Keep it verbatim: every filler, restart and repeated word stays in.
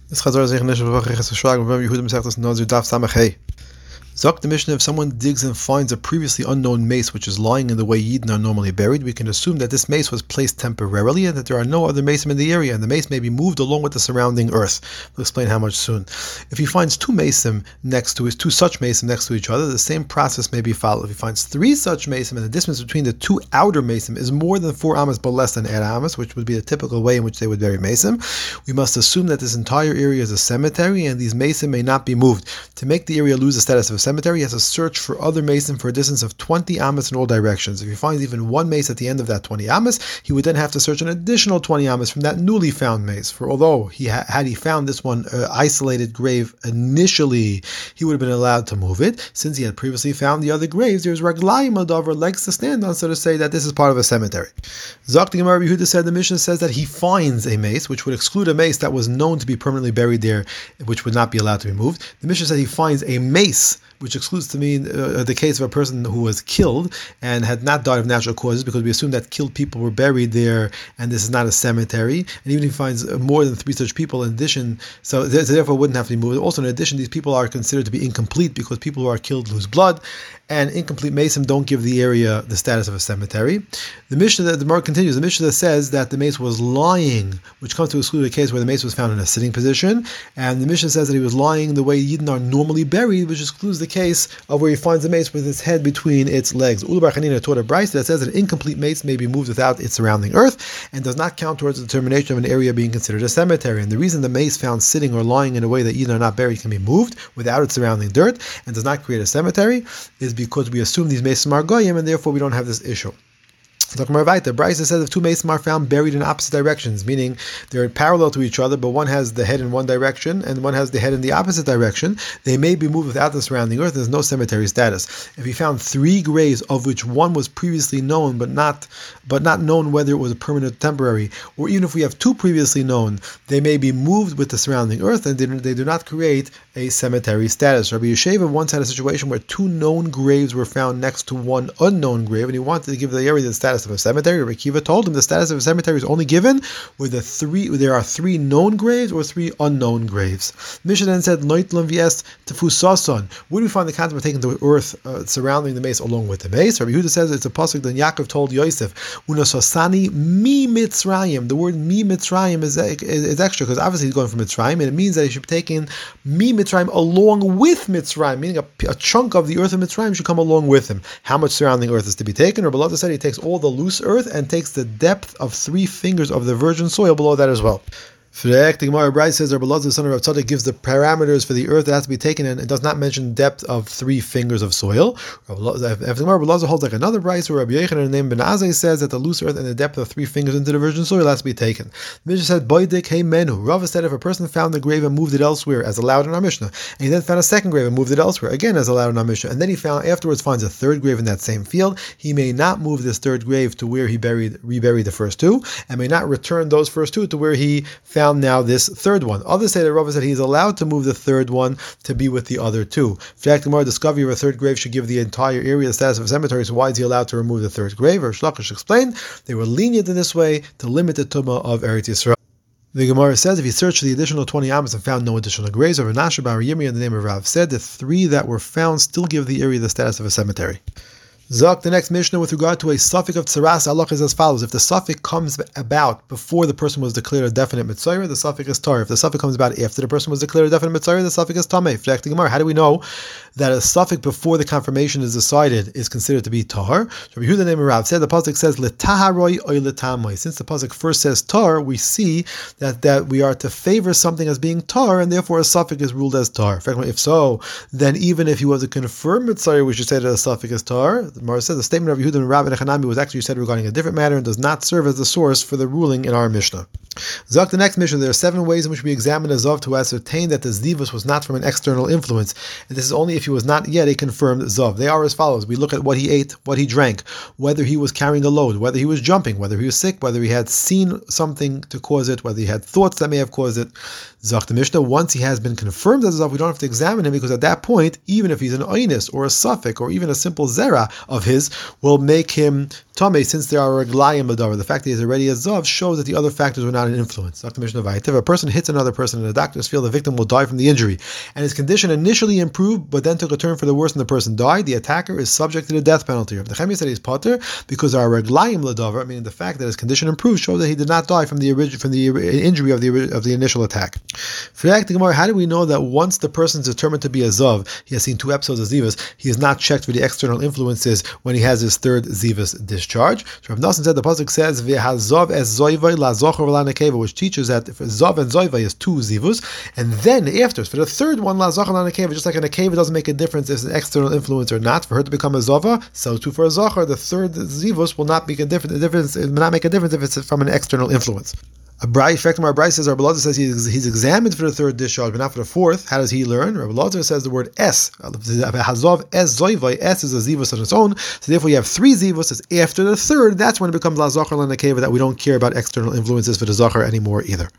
This Chazor is Echnesh V'Vachech Esrashlag. Remember Yehuda Mesechtas Nazir Daf Samach Hey. Zok the Mishnah, if someone digs and finds a previously unknown mace which is lying in the way Yidden are normally buried, we can assume that this mace was placed temporarily and that there are no other mason in the area, and the mace may be moved along with the surrounding earth. We'll explain how much soon. If he finds two mason next to his two such mason next to each other, the same process may be followed. If he finds three such mason and the distance between the two outer mason is more than four amas but less than eight amas, which would be the typical way in which they would bury mason, we must assume that this entire area is a cemetery and these mason may not be moved. To make the area lose the status of a cemetery, he has to search for other mason for a distance of twenty amas in all directions. If he finds even one mace at the end of that twenty amas, he would then have to search an additional twenty amas from that newly found mace. For although he ha- had he found this one uh, isolated grave initially, he would have been allowed to move it. Since he had previously found the other graves, there's raglayim adavar, legs to stand on, so to say that this is part of a cemetery. Zok the Gemara Yehuda said, the Mishnah says that he finds a mace, which would exclude a mace that was known to be permanently buried there, which would not be allowed to be moved. The Mishnah said he finds a mace, which excludes to mean uh, the case of a person who was killed and had not died of natural causes, because we assume that killed people were buried there and this is not a cemetery. And even if he finds more than three such people in addition, so therefore wouldn't have to be moved. Also, in addition, these people are considered to be incomplete because people who are killed lose blood, and incomplete mason don't give the area the status of a cemetery. The Mishnah, the Gemara continues, the Mishnah says that the mace was lying, which comes to exclude a case where the mace was found in a sitting position, and the Mishnah says that he was lying the way Yidden are normally buried, which excludes the case of where he finds the mace with its head between its legs. Ula Bar Chanina taught a brayso that says that an incomplete mace may be moved without its surrounding earth and does not count towards the determination of an area being considered a cemetery. And the reason the mace found sitting or lying in a way that Yidden are not buried can be moved without its surrounding dirt and does not create a cemetery is because we assume these maces are goyim, and therefore we don't have this issue. The Brayso says if two masons are found buried in opposite directions, meaning they're parallel to each other, but one has the head in one direction and one has the head in the opposite direction, they may be moved without the surrounding earth. There's no cemetery status. If he found three graves of which one was previously known, but not but not known whether it was a permanent or temporary, or even if we have two previously known, they may be moved with the surrounding earth, and they, they do not create a cemetery status. Rabbi Yeshua once had a situation where two known graves were found next to one unknown grave, and he wanted to give the area the status of a cemetery. Rabbi Kiva told him the status of a cemetery is only given where the three where there are three known graves or three unknown graves. Mishnah then said, "Noitlam v'es tefusason." Where do we find the concept of taking the earth uh, surrounding the mace along with the mace? Rabbi Yehuda says it's a pasuk that Yaakov told Yosef, "Unasosani mi Mitzrayim." The word mi Mitzrayim is, is, is extra because obviously he's going from Mitzrayim, and it means that he should be taking mi Mitzrayim along with Mitzrayim, meaning a, a chunk of the earth of Mitzrayim should come along with him. How much surrounding earth is to be taken? Or below said he takes all the loose earth and takes the depth of three fingers of the virgin soil below that as well. The Gemara Brayso says Rabbi Elazar, the son of Rav Tzadok, gives the parameters for the earth that has to be taken, and it does not mention depth of three fingers of soil. Rabbi Elazar holds like another Brayso where Rabbi Yochanan named Ben Azai says that the loose earth and the depth of three fingers into the virgin soil has to be taken. The Mishnah said, Boidik hey menu. Rava said if a person found the grave and moved it elsewhere, as allowed in our Mishnah, and he then found a second grave and moved it elsewhere, again as allowed in our Mishnah, and then he found afterwards finds a third grave in that same field, he may not move this third grave to where he buried reburied the first two, and may not return those first two to where he found now this third one. Others say that Rava said he is allowed to move the third one to be with the other two. In fact, the more discovery of a third grave should give the entire area the status of a cemetery, so why is he allowed to remove the third grave? Or Shlakish explained, they were lenient in this way to limit the tumah of Eretz Yisrael. The Gemara says if he searched for the additional twenty amas and found no additional graves, or Rav Bar Yirmi in the name of Rav said the three that were found still give the area the status of a cemetery. Zok, the next Mishnah with regard to a suffix of tsaras halach is as follows. If the suffix comes about before the person was declared a definite mitzvah, the suffix is tar. If the suffix comes about after the person was declared a definite mitzvah, the suffix is tameh. How do we know that a suffix before the confirmation is decided is considered to be tar? So Yehuda name Rav said the pasuk says letaharoi oy letamoi. Since the pasuk first says tar, we see that, that we are to favor something as being tar, and therefore a suffix is ruled as tar. If so, then even if he was a confirmed mitzvah, we should say that a suffix is tar. The Gemara says the statement of Yehuda and Rabbi Hanami was actually said regarding a different matter and does not serve as the source for the ruling in our Mishnah. Zok, the next Mishnah, there are seven ways in which we examine a Zav to ascertain that the Zivus was not from an external influence, and this is only if he was not yet a confirmed Zav. They are as follows. We look at what he ate, what he drank, whether he was carrying a load, whether he was jumping, whether he was sick, whether he had seen something to cause it, whether he had thoughts that may have caused it. Zok the Mishnah, once he has been confirmed as a Zav, we don't have to examine him, because at that point, even if he's an Oinus or a Suffix or even a simple Zera of his, will make him Tomei, since there are reglayim b'davar, the fact that he's already a zav shows that the other factors were not an influence. Doctor Mishnah Vayit, if a person hits another person and the doctors feel the victim will die from the injury, and his condition initially improved but then took a turn for the worse and the person died, the attacker is subject to the death penalty. Rav Nechemia said he's pater because our reglayim l'davar, meaning the fact that his condition improved, shows that he did not die from the origin, from the injury of the of the initial attack. For the Gemara, how do we know that once the person is determined to be a zav, he has seen two episodes of zivas, he is not checked for the external influences when he has his third zivas discharge? So Rav Nosson said the pasuk says v'hazav es zoivay la zocher v'la nekeva, which teaches that if zav and zoivay is two zivus, and then after for the third one la zocher la nekeva, just like a nekeva doesn't make a difference if it's an external influence or not, for her to become a zava, so too for a zocher, the third zivus will not make a difference. The difference it will not make a difference if it's from an external influence. A Brai, effect our Brai says, Rabbi Lazar says he's, he's examined for the third discharge, but not for the fourth. How does he learn? Rabbi Lazar says the word es, hazov es zoivai, es is a zivus on its own, so therefore you have three zivus. It's after the third, that's when it becomes la zachar la nekeva, that we don't care about external influences for the zachar anymore either.